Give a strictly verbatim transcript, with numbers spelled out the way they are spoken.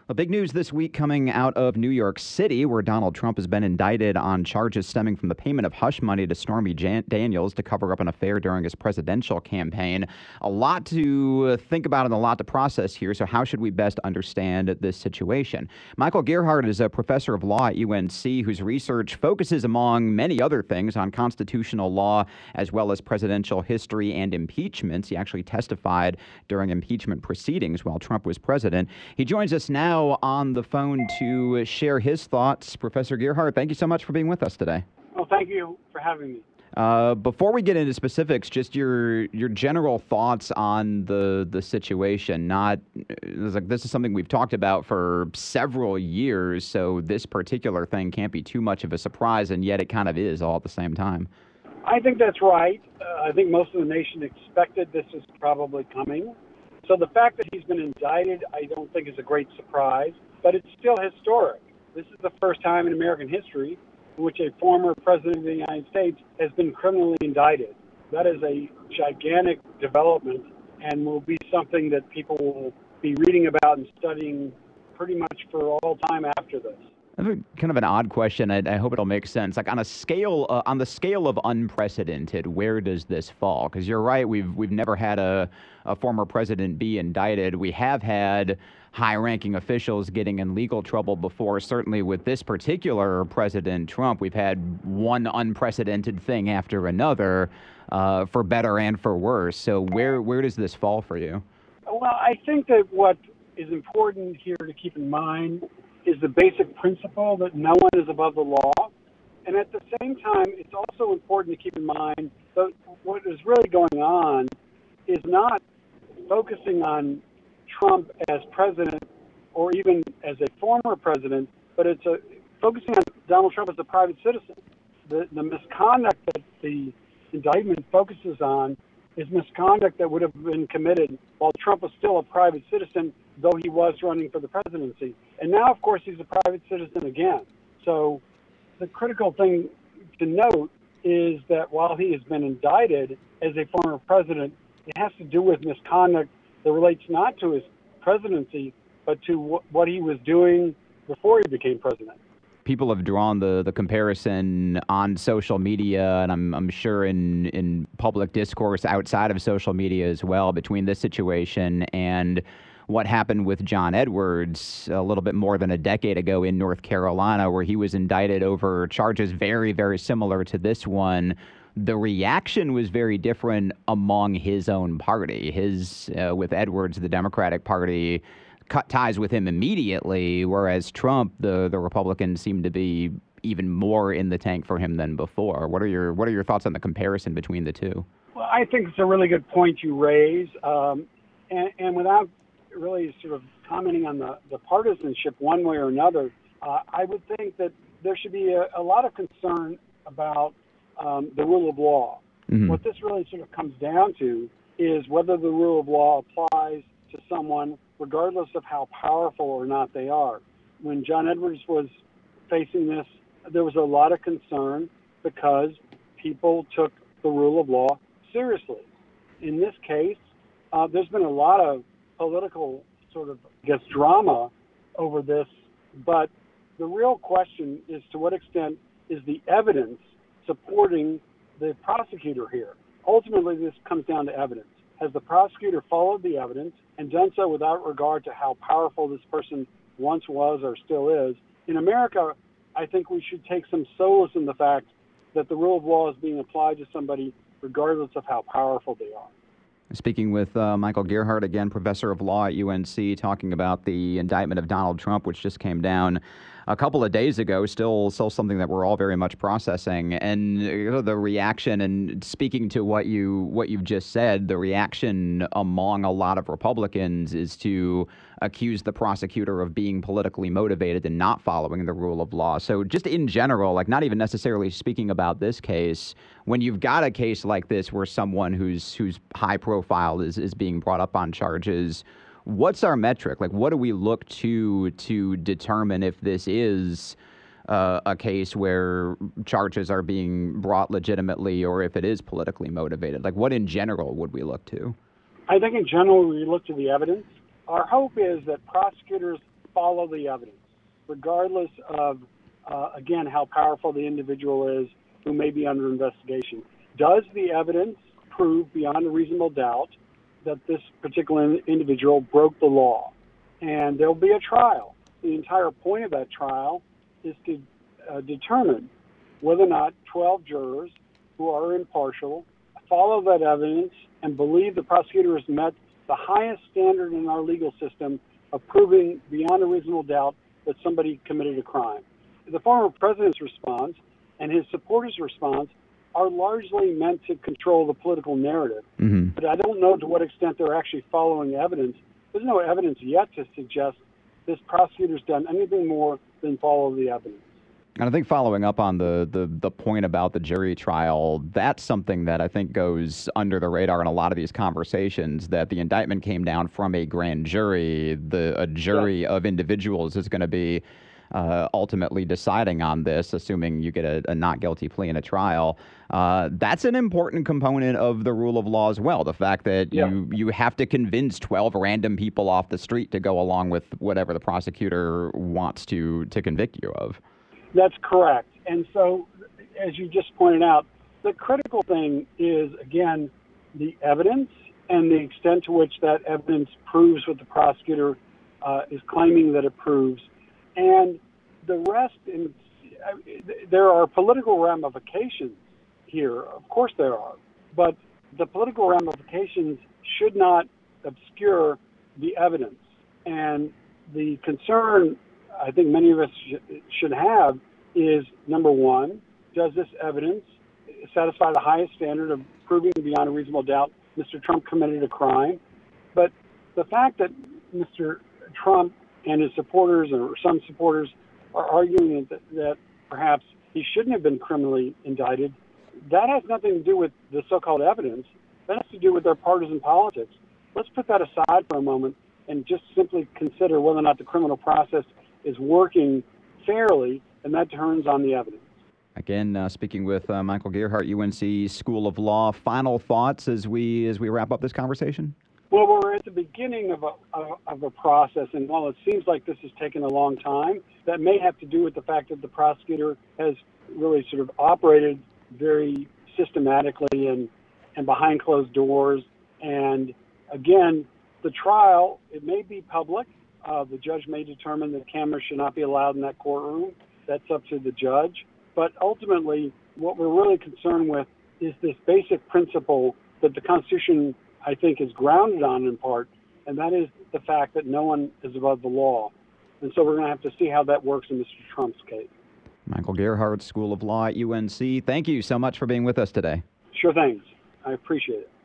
A big news this week coming out of New York City, where Donald Trump has been indicted on charges stemming from the payment of hush money to Stormy Jan- Daniels to cover up an affair during his presidential campaign. A lot to think about and a lot to process here, so how should we best understand this situation? Michael Gerhardt is a professor of law at U N C whose research focuses, among many other things, on constitutional law as well as presidential history and impeachments. He actually testified during impeachment proceedings while Trump was president. He joins us now on the phone to share his thoughts. Professor Gerhardt, thank you so much for being with us today. Well, thank you for having me. Uh, before we get into specifics, just your your general thoughts on the the situation. Not it's like this is something we've talked about for several years, so this particular thing can't be too much of a surprise, and yet it kind of is all at the same time. I think that's right. Uh, I think most of the nation expected this was probably coming. So the fact that he's been indicted, I don't think is a great surprise, but it's still historic. This is the first time in American history in which a former president of the United States has been criminally indicted. That is a gigantic development and will be something that people will be reading about and studying pretty much for all time after this. I have a, kind of an odd question. I, I hope it'll make sense. Like on a scale, uh, on the scale of unprecedented, where does this fall? Because you're right, we've we've never had a, a former president be indicted. We have had high-ranking officials getting in legal trouble before. Certainly with this particular President Trump, we've had one unprecedented thing after another, uh, for better and for worse. So where where does this fall for you? Well, I think that what is important here to keep in mind is the basic principle that no one is above the law. And at the same time, it's also important to keep in mind that what is really going on is not focusing on Trump as president or even as a former president, but it's a, focusing on Donald Trump as a private citizen. The, the misconduct that the indictment focuses on is misconduct that would have been committed while Trump was still a private citizen, though he was running for the presidency. And now, of course, he's a private citizen again. So the critical thing to note is that while he has been indicted as a former president, it has to do with misconduct that relates not to his presidency, but to wh- what he was doing before he became president. People have drawn the, the comparison on social media, and I'm I'm sure in, in public discourse outside of social media as well, between this situation and what happened with John Edwards a little bit more than a decade ago in North Carolina, where he was indicted over charges very, very similar to this one. The reaction was very different among his own party. His, uh, with Edwards, the Democratic Party cut ties with him immediately, whereas Trump, the, the Republicans, seemed to be even more in the tank for him than before. What are your what are your thoughts on the comparison between the two? Well, I think it's a really good point you raise. Um, and, and without really sort of commenting on the, the partisanship one way or another, uh, I would think that there should be a, a lot of concern about um, the rule of law. Mm-hmm. What this really sort of comes down to is whether the rule of law applies to someone regardless of how powerful or not they are. When John Edwards was facing this, there was a lot of concern because people took the rule of law seriously. In this case, uh, there's been a lot of political sort of, I guess, drama over this, but the real question is to what extent is the evidence supporting the prosecutor here? Ultimately, this comes down to evidence. Has the prosecutor followed the evidence and done so without regard to how powerful this person once was or still is? In America, I think we should take some solace in the fact that the rule of law is being applied to somebody regardless of how powerful they are. Speaking with uh, Michael Gerhardt, again, professor of law at U N C, talking about the indictment of Donald Trump, which just came down a couple of days ago, still still something that we're all very much processing. And you know, the reaction, and speaking to what, you, what you've just said, the reaction among a lot of Republicans is to accuse the prosecutor of being politically motivated and not following the rule of law. So just in general, like not even necessarily speaking about this case, when you've got a case like this where someone who's who's high profile is, is being brought up on charges, what's our metric? Like, what do we look to to determine if this is uh, a case where charges are being brought legitimately or if it is politically motivated? Like, what in general would we look to? I think in general we look to the evidence. Our hope is that prosecutors follow the evidence, regardless of, uh, again, how powerful the individual is who may be under investigation. Does the evidence prove beyond a reasonable doubt that this particular individual broke the law? And there'll be a trial. The entire point of that trial is to uh, determine whether or not twelve jurors who are impartial follow that evidence and believe the prosecutor has met the highest standard in our legal system of proving beyond a reasonable doubt that somebody committed a crime. The former president's response and his supporters' response are largely meant to control the political narrative. Mm-hmm. But I don't know to what extent they're actually following evidence. There's no evidence yet to suggest this prosecutor's done anything more than follow the evidence. And I think following up on the, the the point about the jury trial, that's something that I think goes under the radar in a lot of these conversations, that the indictment came down from a grand jury. The a jury yeah. of individuals is going to be uh, ultimately deciding on this, assuming you get a, a not guilty plea in a trial. Uh, that's an important component of the rule of law as well, the fact that yeah. you, you have to convince twelve random people off the street to go along with whatever the prosecutor wants to to convict you of. That's correct. And so, as you just pointed out, the critical thing is, again, the evidence and the extent to which that evidence proves what the prosecutor uh, is claiming that it proves. And the rest, in, uh, there are political ramifications here. Of course there are. But the political ramifications should not obscure the evidence. And the concern I think many of us sh- should have is, number one, does this evidence satisfy the highest standard of proving beyond a reasonable doubt Mister Trump committed a crime? But the fact that Mister Trump and his supporters, or some supporters, are arguing that, that perhaps he shouldn't have been criminally indicted, that has nothing to do with the so-called evidence. That has to do with their partisan politics. Let's put that aside for a moment and just simply consider whether or not the criminal process is working fairly, and that turns on the evidence. Again, uh, speaking with uh, Michael Gerhardt, U N C School of Law. Final thoughts as we as we wrap up this conversation? Well, we're at the beginning of a of a process, and while it seems like this has taken a long time, that may have to do with the fact that the prosecutor has really sort of operated very systematically and and behind closed doors. And again, the trial, it may be public. Uh, the judge may determine that cameras should not be allowed in that courtroom. That's up to the judge. But ultimately, what we're really concerned with is this basic principle that the Constitution, I think, is grounded on in part, and that is the fact that no one is above the law. And so we're going to have to see how that works in Mister Trump's case. Michael Gerhardt, School of Law at U N C. Thank you so much for being with us today. Sure, thanks. I appreciate it.